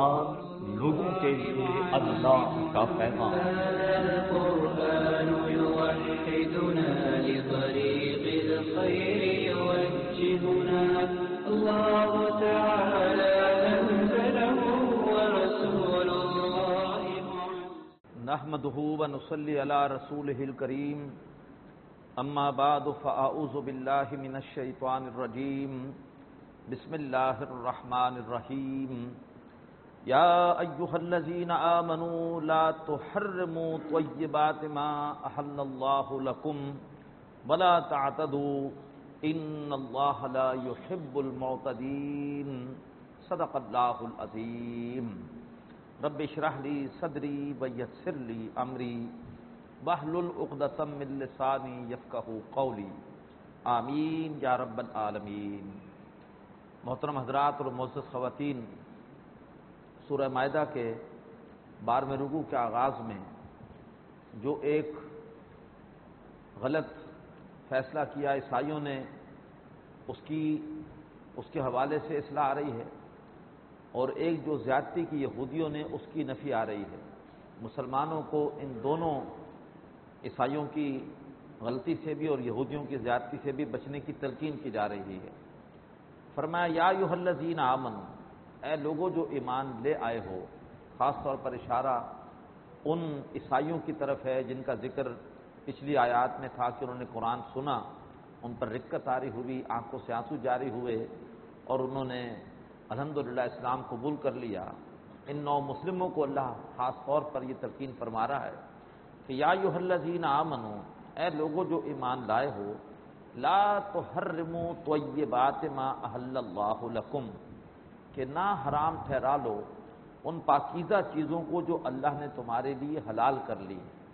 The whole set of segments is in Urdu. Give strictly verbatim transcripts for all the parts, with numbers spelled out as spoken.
قرآن لوگوں کے لیے اللہ کا پیغام۔ القرآن يوحدنا لطريق الخير يوجهنا الله تعالى أنزله ورسول الله نحمده ونصلي على رسوله الكريم اما بعد فاعوذ بالله من الشيطان الرجيم بسم الله الرحمن الرحيم يا ايها الذين آمنوا لا تحرموا طيبات ما احل الله لكم ولا تعتدوا ان الله لا يحب المعتدين صدق الله العظيم رب اشرح لي صدري ويسر لي امري واحلل عقدة من لساني يفقهوا قولي آمین یا رب العالمین۔ محترم حضرات اور معزز خواتین، سورہ مائدہ کے بارہویں رکوع کے آغاز میں جو ایک غلط فیصلہ کیا عیسائیوں نے، اس کی اس کے حوالے سے اصلاح آ رہی ہے، اور ایک جو زیادتی کی یہودیوں نے اس کی نفی آ رہی ہے۔ مسلمانوں کو ان دونوں عیسائیوں کی غلطی سے بھی اور یہودیوں کی زیادتی سے بھی بچنے کی تلقین کی جا رہی ہے۔ فرمایا یا ایھا الذین آمنوا، اے لوگوں جو ایمان لے آئے ہو، خاص طور پر اشارہ ان عیسائیوں کی طرف ہے جن کا ذکر پچھلی آیات میں تھا کہ انہوں نے قرآن سنا، ان پر رقت طاری ہوئی، آنکھوں سے آنسو جاری ہوئے اور انہوں نے الحمدللہ اسلام قبول کر لیا۔ ان نو مسلموں کو اللہ خاص طور پر یہ تلقین فرما رہا ہے کہ یا ایھا الذین آمنوا، اے لوگوں جو ایمان لائے ہو، لا تحرموا طیبات ما احل اللہ لکم، کہ نہ حرام ٹھہرا لو ان پاکیزہ چیزوں کو جو اللہ نے تمہارے لیے حلال کر لی،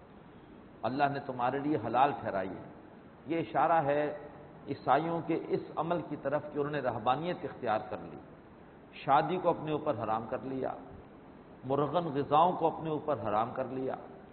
اللہ نے تمہارے لیے حلال ٹھہرائی ہے۔ یہ اشارہ ہے عیسائیوں کے اس عمل کی طرف کہ انہوں نے رہبانیت اختیار کر لی، شادی کو اپنے اوپر حرام کر لیا، مرغن غذاؤں کو اپنے اوپر حرام کر لیا،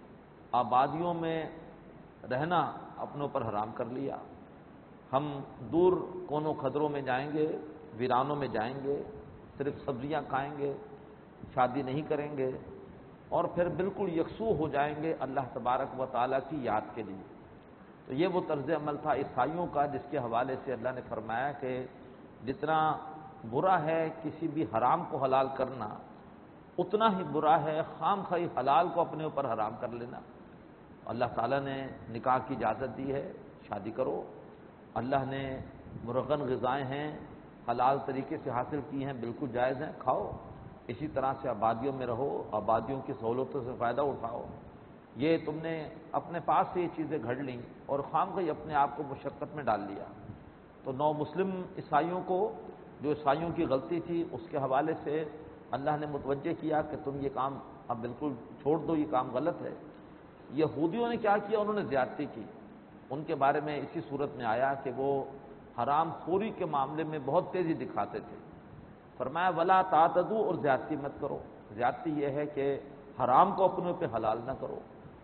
آبادیوں میں رہنا اپنے اوپر حرام کر لیا۔ ہم دور کونوں خدروں میں جائیں گے، ویرانوں میں جائیں گے، صرف سبزیاں کھائیں گے، شادی نہیں کریں گے، اور پھر بالکل یکسو ہو جائیں گے اللہ تبارک و تعالیٰ کی یاد کے لیے۔ تو یہ وہ طرز عمل تھا عیسائیوں کا، جس کے حوالے سے اللہ نے فرمایا کہ جتنا برا ہے کسی بھی حرام کو حلال کرنا، اتنا ہی برا ہے خام خواہ حلال کو اپنے اوپر حرام کر لینا۔ اللہ تعالیٰ نے نکاح کی اجازت دی ہے، شادی کرو۔ اللہ نے مرغن غذائیں ہیں حلال طریقے سے حاصل کی ہیں، بالکل جائز ہیں، کھاؤ۔ اسی طرح سے آبادیوں میں رہو، آبادیوں کی سہولتوں سے فائدہ اٹھاؤ۔ یہ تم نے اپنے پاس سے یہ چیزیں گھڑ لیں اور خام خواہ اپنے آپ کو مشقت میں ڈال لیا۔ تو نو مسلم عیسائیوں کو، جو عیسائیوں کی غلطی تھی، اس کے حوالے سے اللہ نے متوجہ کیا کہ تم یہ کام اب بالکل چھوڑ دو، یہ کام غلط ہے۔ یہودیوں نے کیا کیا؟ انہوں نے زیادتی کی۔ ان کے بارے میں اسی صورت میں آیا کہ وہ حرام خوری کے معاملے میں بہت تیزی دکھاتے تھے۔ فرمایا ولا تعتدوا، اور زیادتی مت کرو۔ زیادتی یہ ہے کہ حرام کو اپنے پہ حلال نہ کرو،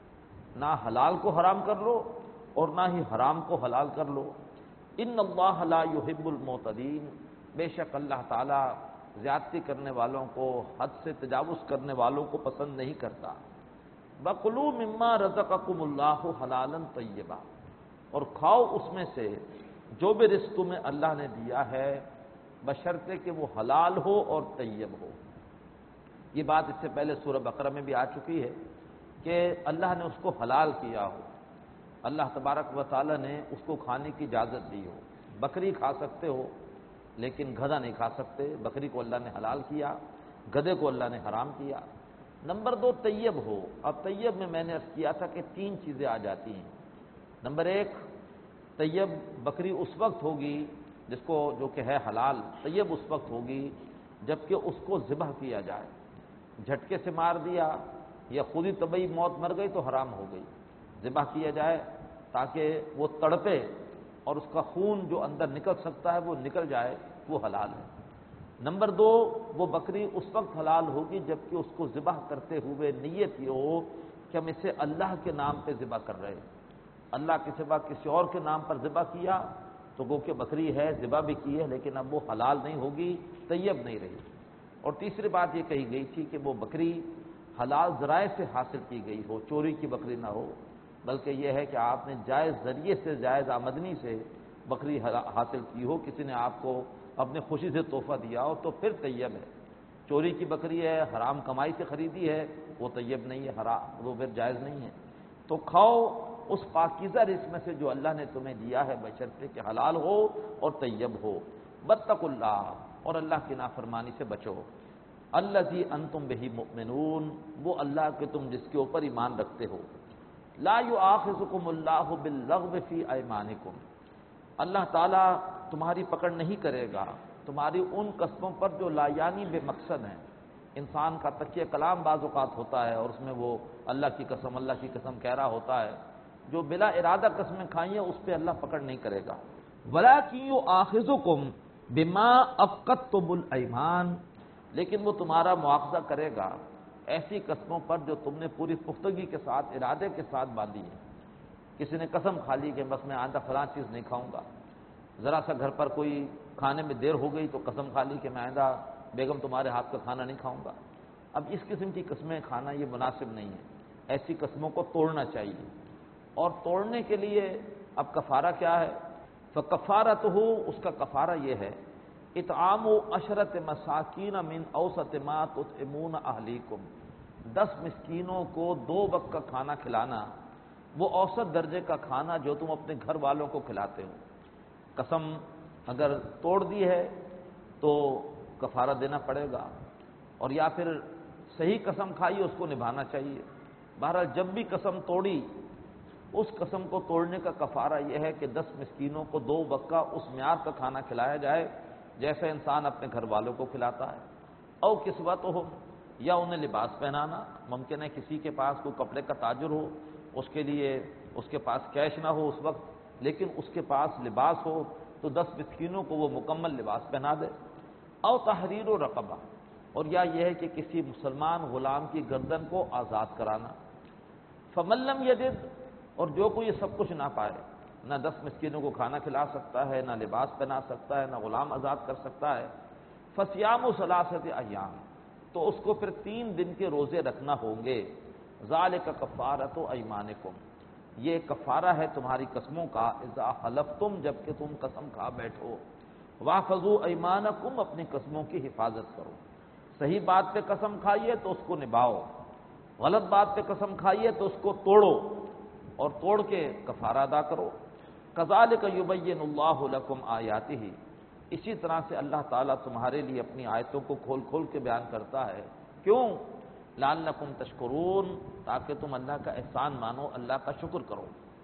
نہ حلال کو حرام کر لو اور نہ ہی حرام کو حلال کر لو۔ ان اللہ لا يحب المعتدین، بے شک اللہ تعالیٰ زیادتی کرنے والوں کو، حد سے تجاوز کرنے والوں کو پسند نہیں کرتا۔ وَكُلُوا مِمَّا رَزَقَكُمُ اللَّهُ حَلَالًا طَيِّبًا، اور کھاؤ اس میں سے جو بھی رزق تمہیں اللہ نے دیا ہے، بشرطے کہ وہ حلال ہو اور طیب ہو۔ یہ بات اس سے پہلے سورہ بقرہ میں بھی آ چکی ہے کہ اللہ نے اس کو حلال کیا ہو، اللہ تبارک و تعالیٰ نے اس کو کھانے کی اجازت دی ہو۔ بکری کھا سکتے ہو لیکن گدھا نہیں کھا سکتے، بکری کو اللہ نے حلال کیا، گدھے کو اللہ نے حرام کیا۔ نمبر دو، طیب ہو۔ اب طیب میں میں نے عرض کیا تھا کہ تین چیزیں آ جاتی ہیں۔ نمبر ایک، طیب بکری اس وقت ہوگی جس کو جو کہ ہے حلال، طیب اس وقت ہوگی جبکہ اس کو ذبح کیا جائے۔ جھٹکے سے مار دیا یا خود ہی طبعی موت مر گئی تو حرام ہو گئی، ذبح کیا جائے تاکہ وہ تڑپے اور اس کا خون جو اندر نکل سکتا ہے وہ نکل جائے، وہ حلال ہے۔ نمبر دو، وہ بکری اس وقت حلال ہوگی جبکہ اس کو ذبح کرتے ہوئے نیت یہ ہو کہ ہم اسے اللہ کے نام پہ ذبح کر رہے ہیں، اللہ کے سوا کسی اور کے نام پر ذبح کیا تو گو کہ بکری ہے، ذبح بھی کی ہے لیکن اب وہ حلال نہیں ہوگی، طیب نہیں رہی۔ اور تیسری بات یہ کہی گئی تھی کہ وہ بکری حلال ذرائع سے حاصل کی گئی ہو، چوری کی بکری نہ ہو، بلکہ یہ ہے کہ آپ نے جائز ذریعے سے، جائز آمدنی سے بکری حاصل کی ہو، کسی نے آپ کو اپنے خوشی سے تحفہ دیا ہو تو پھر طیب ہے۔ چوری کی بکری ہے، حرام کمائی سے خریدی ہے، وہ طیب نہیں ہے، حرام، وہ پھر جائز نہیں ہے۔ تو کھاؤ اس پاکیزہ رزق میں سے جو اللہ نے تمہیں دیا ہے، بشرطے کہ حلال ہو اور طیب ہو۔ واتقوا اللہ، اور اللہ کی نافرمانی سے بچو۔ الذی انتم بہ مؤمنون، وہ اللہ کہ تم جس کے اوپر ایمان رکھتے ہو۔ لا یؤاخذکم اللہ باللغو فی ایمانکم، اللہ تعالیٰ تمہاری پکڑ نہیں کرے گا تمہاری ان قسموں پر جو لا یعنی بے مقصد ہیں۔ انسان کا تکیہ کلام بعض اوقات ہوتا ہے اور اس میں وہ اللہ کی قسم اللہ کی قسم کہہ رہا ہوتا ہے، جو بلا ارادہ قسمیں کھائیں اس پہ اللہ پکڑ نہیں کرے گا۔ وَلَٰكِن يُؤَاخِذُكُم بِمَا عَقَّدتُّمُ الْأَيْمَانَ، لیکن وہ تمہارا مواخذہ کرے گا ایسی قسموں پر جو تم نے پوری پختگی کے ساتھ، ارادے کے ساتھ باندھی ہے۔ کسی نے قسم کھا لی کہ بس میں آئندہ فلاں چیز نہیں کھاؤں گا، ذرا سا گھر پر کوئی کھانے میں دیر ہو گئی تو قسم کھا لی کہ میں آئندہ بیگم تمہارے ہاتھ کا کھانا نہیں کھاؤں گا۔ اب اس قسم کی قسمیں کھانا یہ مناسب نہیں ہے، ایسی قسموں کو توڑنا چاہیے۔ اور توڑنے کے لیے اب کفارہ کیا ہے؟ فکفارتہ، اس کا کفارہ یہ ہے اطعام عشرۃ مساکین من اوسط ما تطعمون اہلیکم، دس مسکینوں کو دو وقت کا کھانا کھلانا، وہ اوسط درجے کا کھانا جو تم اپنے گھر والوں کو کھلاتے ہو۔ قسم اگر توڑ دی ہے تو کفارہ دینا پڑے گا، اور یا پھر صحیح قسم کھائی اس کو نبھانا چاہیے۔ بہرحال جب بھی قسم توڑی، اس قسم کو توڑنے کا کفارہ یہ ہے کہ دس مسکینوں کو دو وقت کا اس معیار کا کھانا کھلایا جائے جیسے انسان اپنے گھر والوں کو کھلاتا ہے۔ او کسوتہم، یا انہیں لباس پہنانا، ممکن ہے کسی کے پاس کوئی کپڑے کا تاجر ہو، اس کے لیے اس کے پاس کیش نہ ہو اس وقت، لیکن اس کے پاس لباس ہو تو دس مسکینوں کو وہ مکمل لباس پہنا دے۔ او تحریر و رقبہ، اور یا یہ ہے کہ کسی مسلمان غلام کی گردن کو آزاد کرانا۔ فمن لم یجد، اور جو کوئی یہ سب کچھ نہ پائے، نہ دس مسکینوں کو کھانا کھلا سکتا ہے، نہ لباس پہنا سکتا ہے، نہ غلام آزاد کر سکتا ہے، فصیام ثلاثۃ ایام، تو اس کو پھر تین دن کے روزے رکھنا ہوں گے۔ ذالک کفارۃ ایمانکم، یہ کفارہ ہے تمہاری قسموں کا، اذا حلفتم، جب کہ تم قسم کھا بیٹھو۔ واحفظوا ایمانکم، اپنی قسموں کی حفاظت کرو۔ صحیح بات پہ قسم کھائیے تو اس کو نبھاؤ، غلط بات پہ قسم کھائیے تو اس کو توڑو اور توڑ کے کفارہ ادا کرو۔ کذالک یبین اللہ لکم آیاتہ، اسی طرح سے اللہ تعالیٰ تمہارے لیے اپنی آیتوں کو کھول کھول کے بیان کرتا ہے۔ کیوں؟ لعلکم تشکرون، تاکہ تم اللہ کا احسان مانو، اللہ کا شکر کرو۔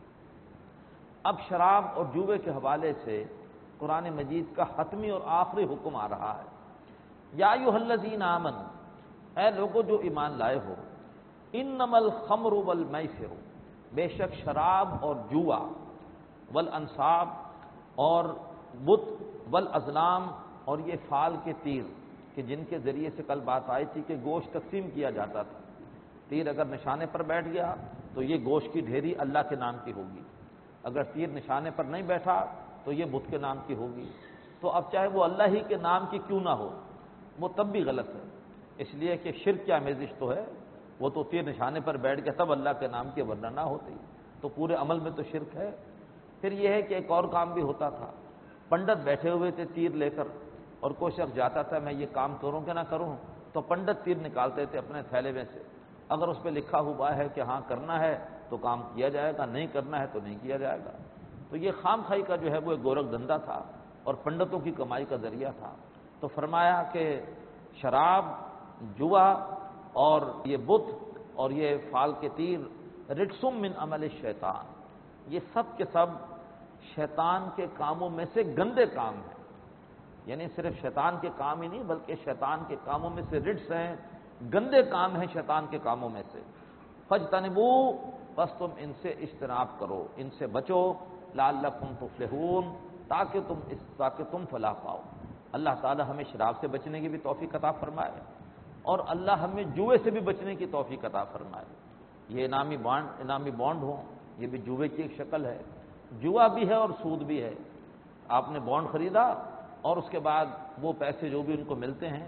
اب شراب اور جوے کے حوالے سے قرآن مجید کا حتمی اور آخری حکم آ رہا ہے۔ یا ایھا الذین آمنوا، اے لوگو جو ایمان لائے ہو، انما الخمر والمیسر، بے شک شراب اور جوا، والانصاب، اور بت، والازلام، اور یہ فال کے تیر کہ جن کے ذریعے سے کل بات آئی تھی کہ گوشت تقسیم کیا جاتا تھا۔ تیر اگر نشانے پر بیٹھ گیا تو یہ گوشت کی ڈھیری اللہ کے نام کی ہوگی، اگر تیر نشانے پر نہیں بیٹھا تو یہ بت کے نام کی ہوگی۔ تو اب چاہے وہ اللہ ہی کے نام کی کیوں نہ ہو، وہ تب بھی غلط ہے، اس لیے کہ شرک کی آمیزش تو ہے، وہ تو تیر نشانے پر بیٹھ گیا تب اللہ کے نام کی، ورنہ نہ ہوتی، تو پورے عمل میں تو شرک ہے۔ پھر یہ ہے کہ ایک اور کام بھی ہوتا تھا، پنڈت بیٹھے ہوئے تھے تیر لے کر، اور کوئی شخص جاتا تھا میں یہ کام کروں کہ نہ کروں، تو پنڈت تیر نکالتے تھے اپنے تھیلے میں سے، اگر اس پہ لکھا ہوا ہے کہ ہاں کرنا ہے تو کام کیا جائے گا، نہیں کرنا ہے تو نہیں کیا جائے گا۔ تو یہ خام خائی کا جو ہے وہ ایک گورکھ دھندا تھا اور پنڈتوں کی کمائی کا ذریعہ تھا۔ تو فرمایا کہ شراب، جوا اور یہ بت اور یہ فال کے تیر رجسم من عمل الشیطان، یہ سب کے سب شیطان کے کاموں میں سے گندے کام ہیں، یعنی صرف شیطان کے کام ہی نہیں بلکہ شیطان کے کاموں میں سے رجس ہیں، گندے کام ہیں شیطان کے کاموں میں سے۔ فاجتنبوا، بس تم ان سے اجتناب کرو، ان سے بچو، لعلکم تفلحون، تاکہ تم اس تاکہ تم فلاح پاؤ۔ اللہ تعالی ہمیں شراب سے بچنے کی بھی توفیق عطا فرمائے، اور اللہ ہمیں جوئے سے بھی بچنے کی توفیق عطا فرمائے۔ یہ انعامی بانڈ انعامی بانڈ ہوں، یہ بھی جوئے کی ایک شکل ہے، جوا بھی ہے اور سود بھی ہے۔ آپ نے بانڈ خریدا اور اس کے بعد وہ پیسے جو بھی ان کو ملتے ہیں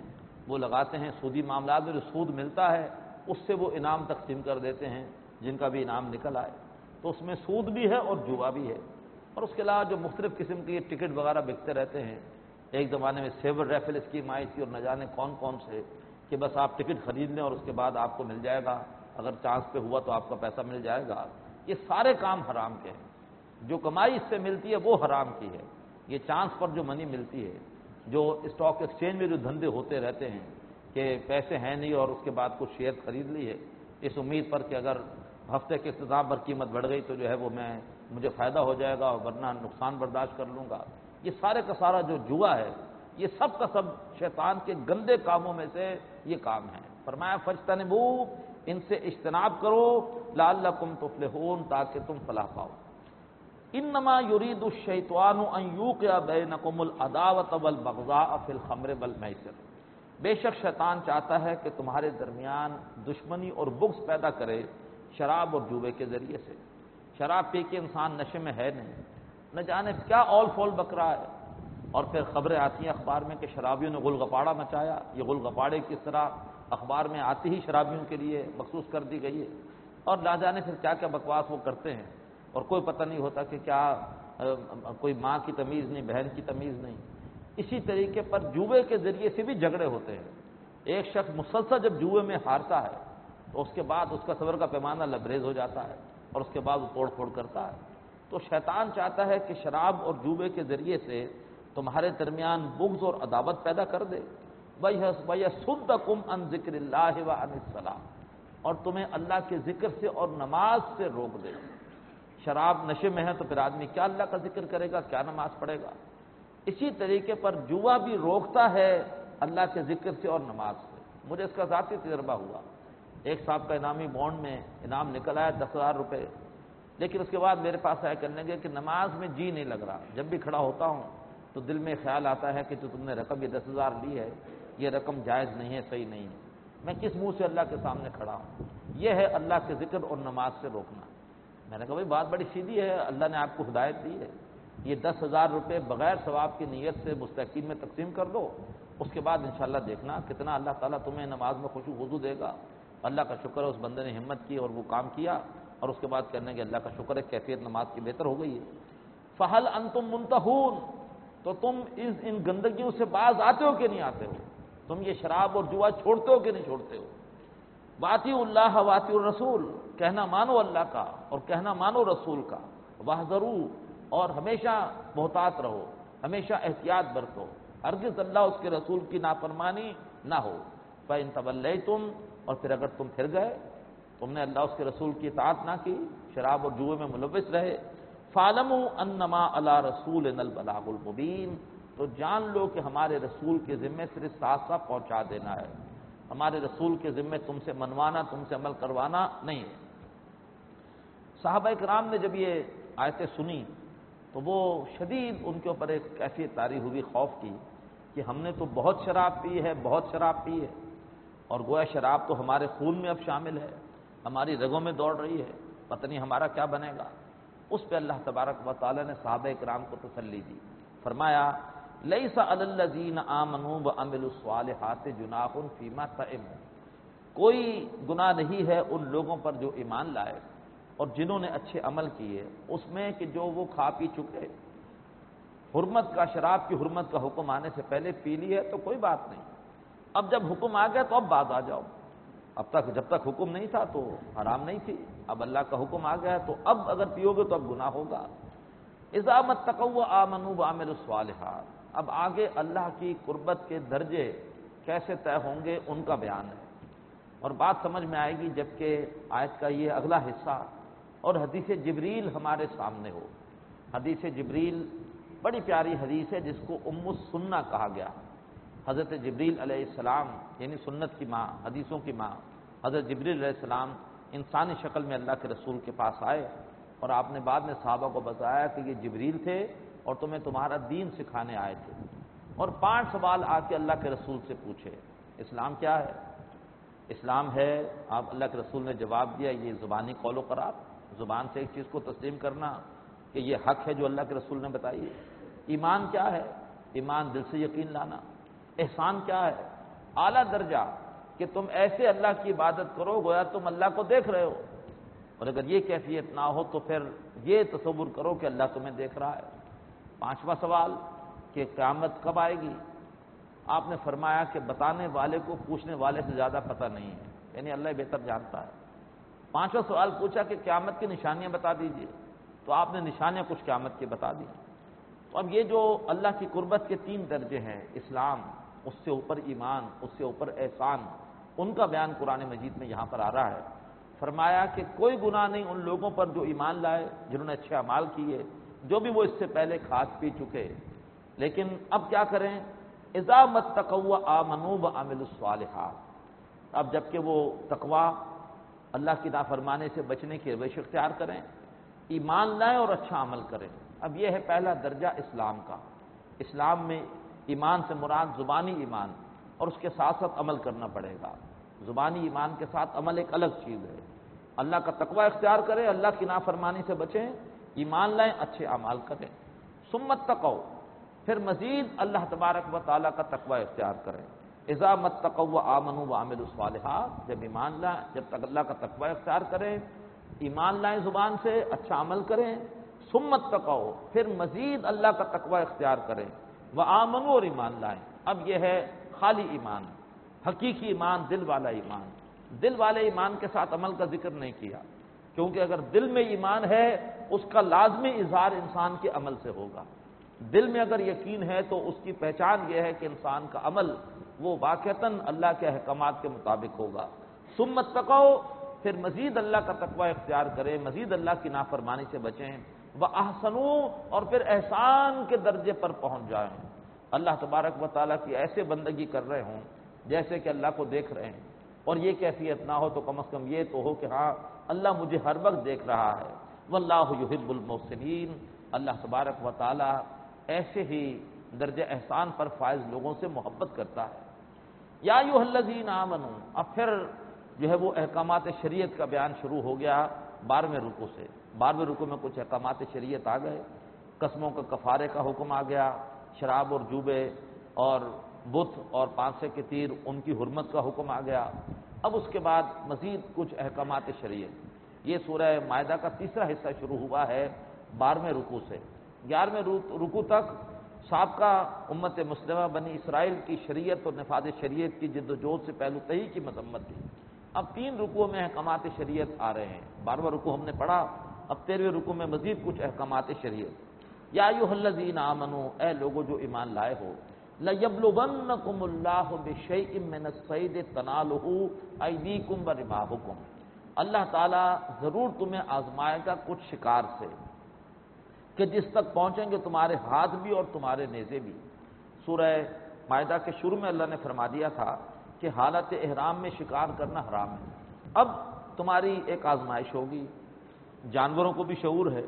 وہ لگاتے ہیں سودی معاملات میں جو سود ملتا ہے اس سے وہ انعام تقسیم کر دیتے ہیں جن کا بھی انعام نکل آئے، تو اس میں سود بھی ہے اور جوا بھی ہے۔ اور اس کے علاوہ جو مختلف قسم کے ٹکٹ وغیرہ بکتے رہتے ہیں، ایک زمانے میں سیور ریفل اسکیم آئی تھی اور نہ جانے کون کون سے، کہ بس آپ ٹکٹ خرید لیں اور اس کے بعد آپ کو مل جائے گا، اگر چانس پہ ہوا تو آپ کا پیسہ مل جائے گا۔ یہ سارے کام حرام کے ہیں، جو کمائی اس سے ملتی ہے وہ حرام کی ہے۔ یہ چانس پر جو منی ملتی ہے، جو اسٹاک ایکسچینج میں جو دھندے ہوتے رہتے ہیں کہ پیسے ہیں نہیں اور اس کے بعد کچھ شیئر خرید لیے اس امید پر کہ اگر ہفتے کے اختتام پر قیمت بڑھ گئی تو جو ہے وہ میں مجھے فائدہ ہو جائے گا اور ورنہ نقصان برداشت کر لوں گا، یہ سارے کا سارا جو جوا ہے یہ سب کا سب شیطان کے گندے کاموں میں سے یہ کام ہے۔ فرمایا فاجتنبو، ان سے اجتناب کرو، لعلکم تفلحون، تاکہ تم فلاح پاؤ۔ انما یرید الشیطان ان یوقع بینکم العداوۃ والبغضاء فی الخمر والمیسر، بے شک شیطان چاہتا ہے کہ تمہارے درمیان دشمنی اور بغض پیدا کرے شراب اور جوے کے ذریعے سے۔ شراب پی کے انسان نشے میں ہے نہیں، نہ جانے کیا اول فول بک رہا ہے، اور پھر خبریں آتی ہیں اخبار میں کہ شرابیوں نے غل غپاڑہ مچایا۔ یہ غل غپاڑے کس طرح اخبار میں آتی ہی شرابیوں کے لیے مخصوص کر دی گئی ہے، اور نہ جانے پھر کیا کیا بکواس وہ کرتے ہیں، اور کوئی پتہ نہیں ہوتا کہ کیا کوئی ماں کی تمیز نہیں، بہن کی تمیز نہیں۔ اسی طریقے پر جوے کے ذریعے سے بھی جھگڑے ہوتے ہیں۔ ایک شخص مسلسل جب جوے میں ہارتا ہے تو اس کے بعد اس کا صبر کا پیمانہ لبریز ہو جاتا ہے اور اس کے بعد وہ توڑ پھوڑ کرتا ہے۔ تو شیطان چاہتا ہے کہ شراب اور جوے کے ذریعے سے تمہارے درمیان بغض اور عداوت پیدا کر دے، وَيَصُدَّكُمْ عَنْ ذِكْرِ اللَّهِ وَعَنِ الصَّلَاةِ، اور تمہیں اللہ کے ذکر سے اور نماز سے روک دے۔ شراب نشے میں ہے تو پھر آدمی کیا اللہ کا ذکر کرے گا، کیا نماز پڑھے گا۔ اسی طریقے پر جوا بھی روکتا ہے اللہ کے ذکر سے اور نماز سے۔ مجھے اس کا ذاتی تجربہ ہوا، ایک صاحب کا انعامی بانڈ میں انعام نکل آیا دس ہزار روپے، لیکن اس کے بعد میرے پاس آیا کرنے لگے کہ نماز میں جی نہیں لگ رہا، جب بھی کھڑا ہوتا ہوں تو دل میں خیال آتا ہے کہ جو تم نے رقم یہ دس ہزار لی ہے یہ رقم جائز نہیں ہے، صحیح نہیں ہے، میں کس منہ سے اللہ کے سامنے کھڑا ہوں۔ یہ ہے اللہ کے ذکر اور نماز سے روکنا۔ میں نے کہا بھائی بات بڑی سیدھی ہے، اللہ نے آپ کو ہدایت دی ہے، یہ دس ہزار روپے بغیر ثواب کی نیت سے مستحقین میں تقسیم کر دو، اس کے بعد انشاءاللہ دیکھنا کتنا اللہ تعالیٰ تمہیں نماز میں خشوع وضو دے گا۔ اللہ کا شکر ہے اس بندے نے ہمت کی اور وہ کام کیا، اور اس کے بعد کہنے کہ اللہ کا شکر ہے کیفیت نماز کی بہتر ہو گئی ہے۔ فہل انتم منتہون، تو تم اس ان گندگیوں سے باز آتے ہو کہ نہیں آتے ہو؟ تم یہ شراب اور جوا چھوڑتے ہو کہ نہیں چھوڑتے ہو؟ واطیعوا اللہ واطیعوا الرسول، کہنا مانو اللہ کا اور کہنا مانو رسول کا، واحذروا، اور ہمیشہ محتاط رہو، ہمیشہ احتیاط برتو، ہرگز اللہ اس کے رسول کی نافرمانی نہ ہو۔ فَإِن تَوَلَّيْتُمْ، اور پھر اگر تم پھر گئے، تم نے اللہ اس کے رسول کی اطاعت نہ کی، شراب اور جوئے میں ملوث رہے، فَاعْلَمُوا أَنَّمَا عَلَىٰ رَسُولِنَا الْبَلَاغُ الْمُبِينُ، تو جان لو کہ ہمارے رسول کے ذمے صرف صاف صاف پہنچا دینا ہے، ہمارے رسول کے ذمے تم سے منوانا، تم سے عمل کروانا نہیں ہے۔ صحابہ کرام نے جب یہ آیتیں سنی تو وہ شدید ان کے اوپر ایک کیفیت طاری ہوئی خوف کی کہ ہم نے تو بہت شراب پی ہے، بہت شراب پی ہے، اور گویا شراب تو ہمارے خون میں اب شامل ہے، ہماری رگوں میں دوڑ رہی ہے، پتہ نہیں ہمارا کیا بنے گا۔ اس پہ اللہ تبارک و تعالی نے صحابہ کرام کو تسلی دی، فرمایا لیس علی الذین آمنوا وعملوا الصالحات جناح فیما طعموا، کوئی گناہ نہیں ہے ان لوگوں پر جو ایمان لائے اور جنہوں نے اچھے عمل کیے اس میں کہ جو وہ کھا پی چکے۔ حرمت کا، شراب کی حرمت کا حکم آنے سے پہلے پی لی ہے تو کوئی بات نہیں، اب جب حکم آ گیا تو اب باز آ جاؤ، اب تک جب تک حکم نہیں تھا تو حرام نہیں تھی، اب اللہ کا حکم آ گیا تو اب اگر پیو گے تو اب گناہ ہوگا۔ اذا متقوا وآمنوا وعملوا الصالحات، اب آگے اللہ کی قربت کے درجے کیسے طے ہوں گے ان کا بیان ہے، اور بات سمجھ میں آئے گی جبکہ آیت کا یہ اگلا حصہ اور حدیث جبریل ہمارے سامنے ہو۔ حدیث جبریل بڑی پیاری حدیث ہے جس کو ام السنہ کہا گیا۔ حضرت جبریل علیہ السلام یعنی سنت کی ماں، حدیثوں کی ماں، حضرت جبریل علیہ السلام انسانی شکل میں اللہ کے رسول کے پاس آئے، اور آپ نے بعد میں صحابہ کو بتایا کہ یہ جبریل تھے اور تمہیں تمہارا دین سکھانے آئے تھے، اور پانچ سوال آ کے اللہ کے رسول سے پوچھے، اسلام کیا ہے؟ اسلام ہے، آپ اللہ کے رسول نے جواب دیا یہ زبانی قول و قرار، زبان سے ایک چیز کو تسلیم کرنا کہ یہ حق ہے جو اللہ کے رسول نے بتائی ہے۔ ایمان کیا ہے؟ ایمان دل سے یقین لانا۔ احسان کیا ہے؟ اعلیٰ درجہ کہ تم ایسے اللہ کی عبادت کرو گویا تم اللہ کو دیکھ رہے ہو، اور اگر یہ کیفیت نہ ہو تو پھر یہ تصور کرو کہ اللہ تمہیں دیکھ رہا ہے۔ پانچواں سوال کہ قیامت کب آئے گی؟ آپ نے فرمایا کہ بتانے والے کو پوچھنے والے سے زیادہ پتہ نہیں ہے، یعنی اللہ بہتر جانتا ہے۔ پانچواں سوال پوچھا کہ قیامت کی نشانیاں بتا دیجئے، تو آپ نے نشانیاں کچھ قیامت کی بتا دی۔ تو اب یہ جو اللہ کی قربت کے تین درجے ہیں، اسلام، اس سے اوپر ایمان، اس سے اوپر احسان، ان کا بیان قرآن مجید میں یہاں پر آ رہا ہے۔ فرمایا کہ کوئی گناہ نہیں ان لوگوں پر جو ایمان لائے، جنہوں نے اچھے اعمال کیے، جو بھی وہ اس سے پہلے کھاد پی چکے، لیکن اب کیا کریں؟ اذا متقوا وآمنوا وعملوا الصالحات، اب جبکہ وہ تقوی، اللہ کی نافرمانی سے بچنے کی روش اختیار کریں، ایمان لائیں اور اچھا عمل کریں۔ اب یہ ہے پہلا درجہ اسلام کا۔ اسلام میں ایمان سے مراد زبانی ایمان، اور اس کے ساتھ ساتھ عمل کرنا پڑے گا۔ زبانی ایمان کے ساتھ عمل ایک الگ چیز ہے۔ اللہ کا تقوی اختیار کریں، اللہ کی نافرمانی سے بچیں، ایمان لائیں، اچھے اعمال کریں۔ ثم اتقوا، پھر مزید اللہ تبارک و تعالیٰ کا تقوی اختیار کریں۔ اذا متقوا وآمنوا وعملوا الصالحات، جب ایمان لائیں، جب تک اللہ کا تقوی اختیار کریں، ایمان لائیں زبان سے، اچھا عمل کریں، ثم اتقوا، پھر مزید اللہ کا تقوی اختیار کریں، وآمنوا، اور ایمان لائیں۔ اب یہ ہے خالی ایمان، حقیقی ایمان، دل والا ایمان۔ دل والے ایمان کے ساتھ عمل کا ذکر نہیں کیا، کیونکہ اگر دل میں ایمان ہے اس کا لازمی اظہار انسان کے عمل سے ہوگا۔ دل میں اگر یقین ہے تو اس کی پہچان یہ ہے کہ انسان کا عمل وہ واقعتاً اللہ کے احکامات کے مطابق ہوگا۔ ثم اتقوا، پھر مزید اللہ کا تقوی اختیار کریں، مزید اللہ کی نافرمانی سے بچیں، وَأَحْسَنُوا، اور پھر احسان کے درجے پر پہنچ جائیں، اللہ تبارک و تعالیٰ کی ایسے بندگی کر رہے ہوں جیسے کہ اللہ کو دیکھ رہے ہیں، اور یہ کیفیت نہ ہو تو کم از کم یہ تو ہو کہ ہاں اللہ مجھے ہر وقت دیکھ رہا ہے۔ واللہ یحب المحسنین، اللہ تبارک و تعالیٰ ایسے ہی درجہ احسان پر فائز لوگوں سے محبت کرتا ہے۔ یا ایھا الذین آمنوا، اب پھر جو ہے وہ احکامات شریعت کا بیان شروع ہو گیا بارہویں رکوع سے۔ بارہویں رکوع میں کچھ احکامات شریعت آ گئے، قسموں کا کفارے کا حکم آ گیا، شراب اور جوبے اور بت اور پانسے کے تیر ان کی حرمت کا حکم آ گیا۔ اب اس کے بعد مزید کچھ احکامات شریعت، یہ سورہ مائدہ کا تیسرا حصہ شروع ہوا ہے بارہویں رکوع سے۔ گیارہویں رکوع تک سابقہ امت مسلمہ بنی اسرائیل کی شریعت اور نفاذ شریعت کی جد و جہد سے پہلو تہی کی مذمت تھی۔ اب تین رکوع میں احکامات شریعت آ رہے ہیں۔ بارہواں رکوع ہم نے پڑھا، اب تیرہویں رکوع میں مزید کچھ احکامات شریعت۔ یا ایھا الذین آمنوا، اے لوگو جو ایمان لائے ہو، لَيَبْلُوَنَّكُمُ اللَّهُ بِشَيْءٍ مِّنَ الصَّيْدِ تَنَالُهُ أَيْدِيكُمْ وَرِمَاحُكُمْ، اللہ تعالیٰ ضرور تمہیں آزمائے گا کچھ شکار سے کہ جس تک پہنچیں گے تمہارے ہاتھ بھی اور تمہارے نیزے بھی۔ سورہ مائدہ کے شروع میں اللہ نے فرما دیا تھا کہ حالت احرام میں شکار کرنا حرام ہے۔ اب تمہاری ایک آزمائش ہوگی، جانوروں کو بھی شعور ہے،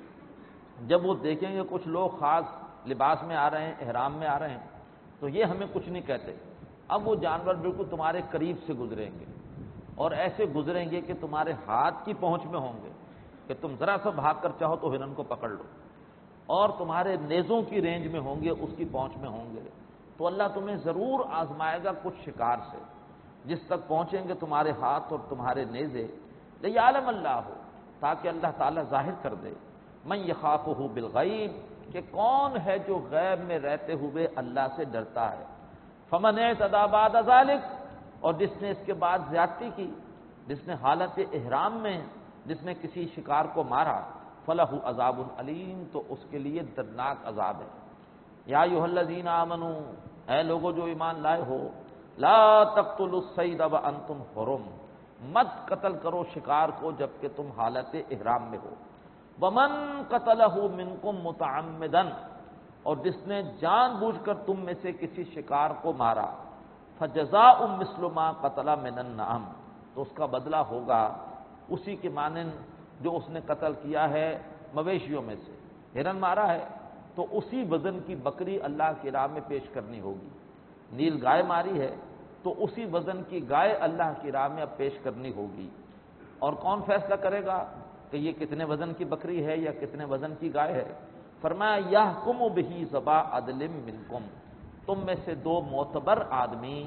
جب وہ دیکھیں گے کچھ لوگ خاص لباس میں آ رہے ہیں، احرام میں آ رہے ہیں، تو یہ ہمیں کچھ نہیں کہتے۔ اب وہ جانور بالکل تمہارے قریب سے گزریں گے، اور ایسے گزریں گے کہ تمہارے ہاتھ کی پہنچ میں ہوں گے کہ تم ذرا سا بھاگ کر چاہو تو ہرن کو پکڑ لو، اور تمہارے نیزوں کی رینج میں ہوں گے، اس کی پہنچ میں ہوں گے۔ تو اللہ تمہیں ضرور آزمائے گا کچھ شکار سے جس تک پہنچیں گے تمہارے ہاتھ اور تمہارے نیزے، لیعلم اللہ ہو، تاکہ اللہ تعالیٰ ظاہر کر دے، من یخافہ بالغیب، کہ کون ہے جو غیب میں رہتے ہوئے اللہ سے ڈرتا ہے، فمن اعتدی بعد ذلک، اور جس نے اس کے بعد زیادتی کی، جس نے حالت احرام میں جس نے کسی شکار کو مارا، فلہ عذاب علیم، تو اس کے لیے دردناک عذاب ہے۔ یا ایھا الذین آمنوا، اے لوگو جو ایمان لائے ہو، لا تقتلوا الصید وانتم حرم، مت قتل کرو شکار کو جبکہ تم حالت احرام میں ہو، ومن قتلہ منکم متعمدا، اور جس نے جان بوجھ کر تم میں سے کسی شکار کو مارا، فجزاء مثل ما قتل من النعم، تو اس کا بدلہ ہوگا اسی کے مانند جو اس نے قتل کیا ہے مویشیوں میں سے۔ ہرن مارا ہے تو اسی وزن کی بکری اللہ کی راہ میں پیش کرنی ہوگی، نیل گائے ماری ہے تو اسی وزن کی گائے اللہ کی راہ میں اب پیش کرنی ہوگی۔ اور کون فیصلہ کرے گا کہ یہ کتنے وزن کی بکری ہے یا کتنے وزن کی گائے ہے؟ فرمایا یحکم بہ ذوی عدل منکم، تم میں سے دو معتبر آدمی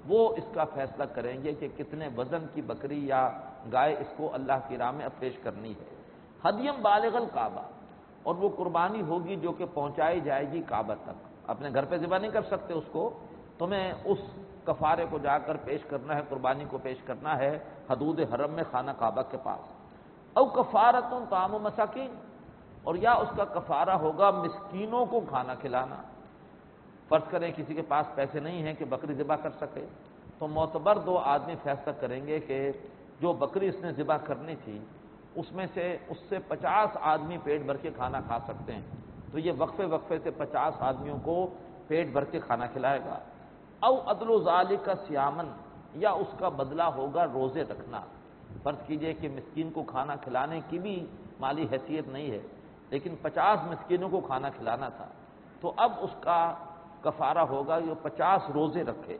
وہ اس کا فیصلہ کریں گے کہ کتنے وزن کی بکری یا گائے اس کو اللہ کی راہ میں پیش کرنی ہے۔ ہدیم بالغ الکعبہ، اور وہ قربانی ہوگی جو کہ پہنچائی جائے گی کعبہ تک۔ اپنے گھر پہ ذبح نہیں کر سکتے اس کو، تمہیں اس کفارے کو جا کر پیش کرنا ہے، قربانی کو پیش کرنا ہے حدود حرم میں خانہ کعبہ کے پاس۔ او کفارۃ طعام مساکین، اور یا اس کا کفارہ ہوگا مسکینوں کو کھانا کھلانا۔ فرض کریں کسی کے پاس پیسے نہیں ہیں کہ بکری ذبح کر سکے، تو معتبر دو آدمی فیصلہ کریں گے کہ جو بکری اس نے ذبح کرنی تھی اس میں سے اس سے پچاس آدمی پیٹ بھر کے کھانا کھا سکتے ہیں، تو یہ وقفے وقفے سے پچاس آدمیوں کو پیٹ بھر کے کھانا کھلائے گا۔ او عدل ذالک صیامن، یا اس کا بدلہ ہوگا روزے رکھنا۔ فرض کیجئے کہ مسکین کو کھانا کھلانے کی بھی مالی حیثیت نہیں ہے، لیکن پچاس مسکینوں کو کھانا کھلانا تھا، تو اب اس کا کفارہ ہوگا یہ پچاس روزے رکھے۔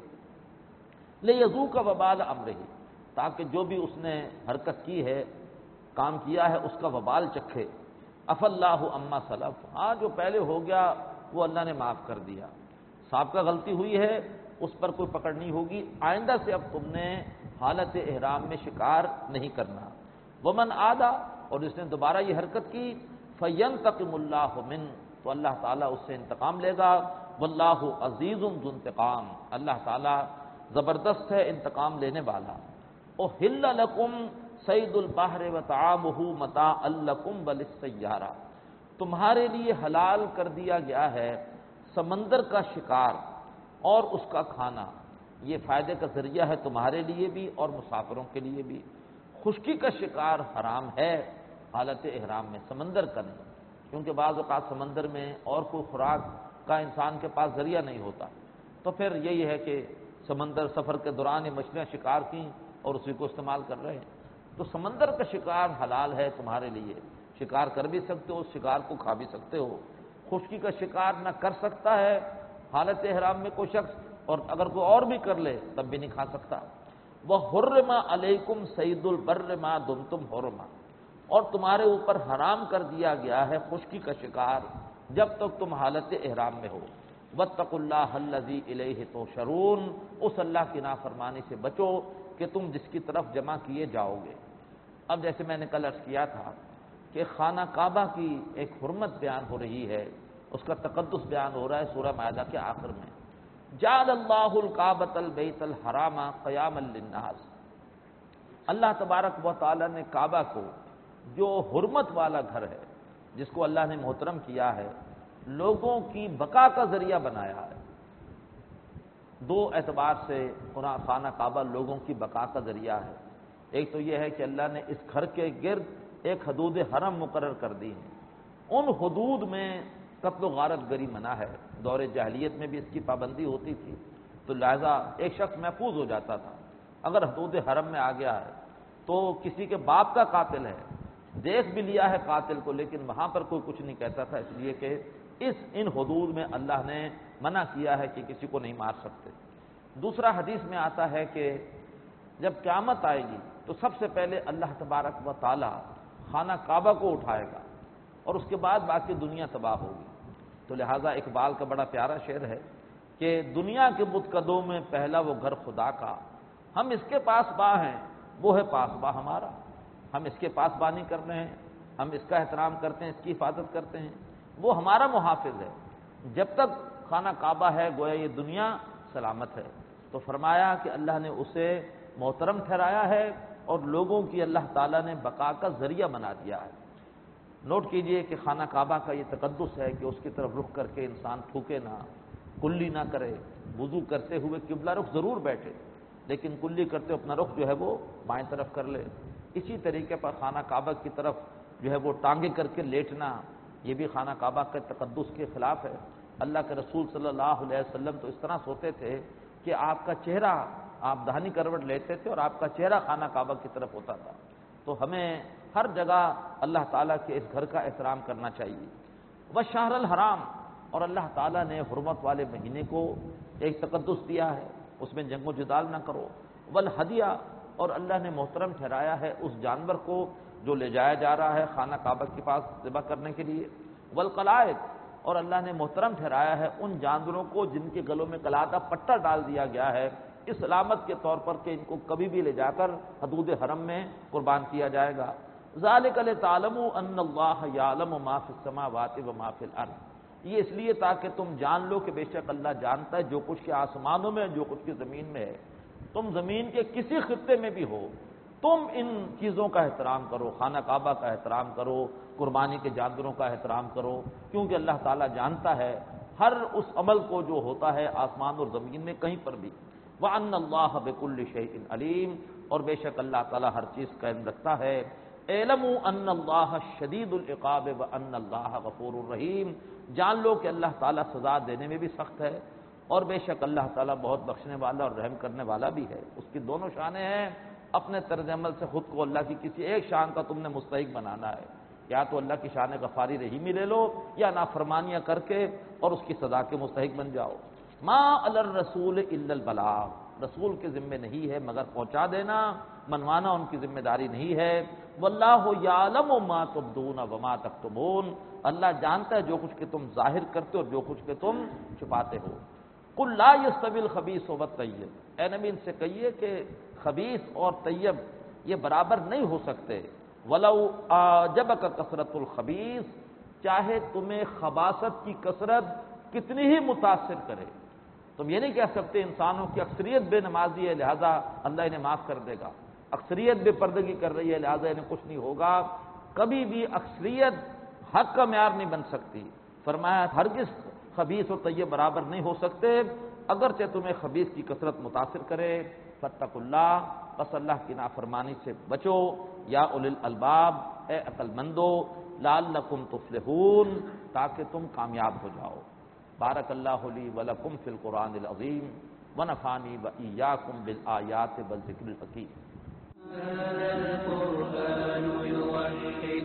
لیذوق وبال امرہ، تاکہ جو بھی اس نے حرکت کی ہے، کام کیا ہے، اس کا وبال چکھے۔ عفا اللہ عما سلف، ہاں جو پہلے ہو گیا وہ اللہ نے معاف کر دیا، صاحب کا غلطی ہوئی ہے اس پر کوئی پکڑ نہیں ہوگی، آئندہ سے اب تم نے حالت احرام میں شکار نہیں کرنا۔ ومن عادا، اور جس نے دوبارہ یہ حرکت کی، فینتقم اللہ من، تو اللہ تعالیٰ اس سے انتقام لے گا۔ واللہ عزیز ذو انتقام، اللہ تعالیٰ زبردست ہے انتقام لینے والا۔ احل لکم صید البحر وطعامہ متاعا لکم وللسیارہ، تمہارے لیے حلال کر دیا گیا ہے سمندر کا شکار اور اس کا کھانا، یہ فائدے کا ذریعہ ہے تمہارے لیے بھی اور مسافروں کے لیے بھی۔ خشکی کا شکار حرام ہے حالت احرام میں، سمندر کا نہیں، کیونکہ بعض اوقات سمندر میں اور کوئی خوراک کا انسان کے پاس ذریعہ نہیں ہوتا، تو پھر یہی ہے کہ سمندر سفر کے دوران یہ مچھلیاں شکار کی اور اسی کو استعمال کر رہے ہیں، تو سمندر کا شکار حلال ہے تمہارے لیے، شکار کر بھی سکتے ہو، شکار کو کھا بھی سکتے ہو۔ خشکی کا شکار نہ کر سکتا ہے حالت احرام میں کوئی شخص، اور اگر کوئی اور بھی کر لے تب بھی نہیں کھا سکتا۔ وَحُرِّمَ عَلَيْكُمْ صَيْدُ الْبَرِّ مَا دُمْتُمْ حُرُمًا، اور تمہارے اوپر حرام کر دیا گیا ہے خشکی کا شکار جب تک تم حالت احرام میں ہو۔ وَاتَّقُوا اللَّهَ الَّذِي إِلَيْهِ تُحْشَرُونَ، اس اللہ کی نافرمانی سے بچو کہ تم جس کی طرف جمع کیے جاؤ گے۔ اب جیسے میں نے کل عرض کیا تھا کہ خانہ کعبہ کی ایک حرمت بیان ہو رہی ہے، اس کا تقدس بیان ہو رہا ہے سورہ مائدہ کے آخر میں۔ جعل اللہ الکعبۃ البیت الحرام قیاما للناس، اللہ تبارک و تعالی نے کعبہ کو جو حرمت والا گھر ہے، جس کو اللہ نے محترم کیا ہے، لوگوں کی بقا کا ذریعہ بنایا ہے۔ دو اعتبار سے خانہ کعبہ لوگوں کی بقا کا ذریعہ ہے۔ ایک تو یہ ہے کہ اللہ نے اس گھر کے گرد ایک حدود حرم مقرر کر دی ہے، ان حدود میں قتل و غارت گری منع ہے، دور جاہلیت میں بھی اس کی پابندی ہوتی تھی، تو لہذا ایک شخص محفوظ ہو جاتا تھا۔ اگر حدود حرم میں آ گیا ہے تو کسی کے باپ کا قاتل ہے، دیکھ بھی لیا ہے قاتل کو، لیکن وہاں پر کوئی کچھ نہیں کہتا تھا، اس لیے کہ اس ان حدود میں اللہ نے منع کیا ہے کہ کسی کو نہیں مار سکتے۔ دوسرا حدیث میں آتا ہے کہ جب قیامت آئے گی تو سب سے پہلے اللہ تبارک و تعالی خانہ کعبہ کو اٹھائے گا اور اس کے بعد باقی دنیا تباہ ہوگی۔ تو لہٰذا اقبال کا بڑا پیارا شعر ہے کہ دنیا کے متقدوں میں پہلا وہ گھر خدا کا، ہم اس کے پاس با ہیں وہ ہے پاس با ہمارا، ہم اس کے پاس بانی کر رہے ہیں، ہم اس کا احترام کرتے ہیں، اس کی حفاظت کرتے ہیں، وہ ہمارا محافظ ہے۔ جب تک خانہ کعبہ ہے گویا یہ دنیا سلامت ہے۔ تو فرمایا کہ اللہ نے اسے محترم ٹھہرایا ہے اور لوگوں کی اللہ تعالیٰ نے بقا کا ذریعہ بنا دیا ہے۔ نوٹ کیجئے کہ خانہ کعبہ کا یہ تقدس ہے کہ اس کی طرف رخ کر کے انسان تھوکے نہ، کلی نہ کرے، وضو کرتے ہوئے قبلہ رخ ضرور بیٹھے لیکن کلی کرتے اپنا رخ جو ہے وہ بائیں طرف کر لے۔ اسی طریقے پر خانہ کعبہ کی طرف جو ہے وہ ٹانگیں کر کے لیٹنا، یہ بھی خانہ کعبہ کے تقدس کے خلاف ہے۔ اللہ کے رسول صلی اللہ علیہ وسلم تو اس طرح سوتے تھے کہ آپ کا چہرہ، آپ دہنی کروٹ لیتے تھے اور آپ کا چہرہ خانہ کعبہ کی طرف ہوتا تھا۔ تو ہمیں ہر جگہ اللہ تعالیٰ کے اس گھر کا احترام کرنا چاہیے۔ والشہر الحرام، اور اللہ تعالیٰ نے حرمت والے مہینے کو ایک تقدس دیا ہے، اس میں جنگ و جدال نہ کرو۔ والہدیہ، اور اللہ نے محترم ٹھہرایا ہے اس جانور کو جو لے جایا جا رہا ہے خانہ کعبہ کے پاس ذبح کرنے کے لیے۔ والقلائد، اور اللہ نے محترم ٹھہرایا ہے ان جانوروں کو جن کے گلوں میں قلادہ پٹا ڈال دیا گیا ہے اس علامت کے طور پر کہ ان کو کبھی بھی لے جا کر حدود حرم میں قربان کیا جائے گا۔ ذالک لتعلموا ان اللہ یعلم ما فی السماوات و ما فی الارض، یہ اس لیے تاکہ تم جان لو کہ بے شک اللہ جانتا ہے جو کچھ کے آسمانوں میں ہے، جو کچھ کی زمین میں ہے۔ تم زمین کے کسی خطے میں بھی ہو، تم ان چیزوں کا احترام کرو، خانہ کعبہ کا احترام کرو، قربانی کے جانوروں کا احترام کرو، کیونکہ اللہ تعالیٰ جانتا ہے ہر اس عمل کو جو ہوتا ہے آسمان اور زمین میں کہیں پر بھی۔ وَأَنَّ اللَّهَ بِكُلِّ شَيْءٍ عَلِيمٌ، اور بے شک اللہ تعالیٰ ہر چیز کا علم رکھتا ہے۔ اعلموا ان اللہ شدید العقاب وان اللہ غفور الرحیم، جان لو کہ اللہ تعالیٰ سزا دینے میں بھی سخت ہے اور بے شک اللہ تعالیٰ بہت بخشنے والا اور رحم کرنے والا بھی ہے۔ اس کی دونوں شانیں ہیں، اپنے طرز عمل سے خود کو اللہ کی کسی ایک شان کا تم نے مستحق بنانا ہے، یا تو اللہ کی شان غفاری رحیمی لے لو یا نافرمانیاں کر کے اور اس کی سزا کے مستحق بن جاؤ۔ ما علی الرسول الا البلاغ، رسول کے ذمے نہیں ہے مگر پہنچا دینا، منوانا ان کی ذمہ داری نہیں ہے۔ واللہ یعلم ما تبدون وما تکتمون، اللہ جانتا ہے جو کچھ کہ تم ظاہر کرتے ہو اور جو کچھ کہ تم چھپاتے ہو۔ قل لا یستوی الخبیث والطیب، اے نبی ان سے کہیے کہ خبیث اور طیب یہ برابر نہیں ہو سکتے۔ ولو اعجبک کثرت الخبیث، چاہے تمہیں خباثت کی کثرت کتنی ہی متاثر کرے، تم یہ نہیں کہہ سکتے انسانوں کی اکثریت بے نمازی ہے لہذا اللہ انہیں معاف کر دے گا، اکثریت بے پردگی کر رہی ہے لہذا انہیں کچھ نہیں ہوگا۔ کبھی بھی اکثریت حق کا معیار نہیں بن سکتی۔ فرمایا ہرگز خبیث اور طیب برابر نہیں ہو سکتے، اگرچہ تمہیں خبیث کی کثرت متاثر کرے۔ فاتقوا اللہ، بس اللہ کی نافرمانی سے بچو، یا اولی الالباب، اے عقل مندو، لعلکم تفلحون، تاکہ تم کامیاب ہو جاؤ۔ بارک اللہ لی ولکم فی القرآن العظیم ونفعنی وإیاکم بالآیات والذکر الحکیم۔ هذا القرآن يوحي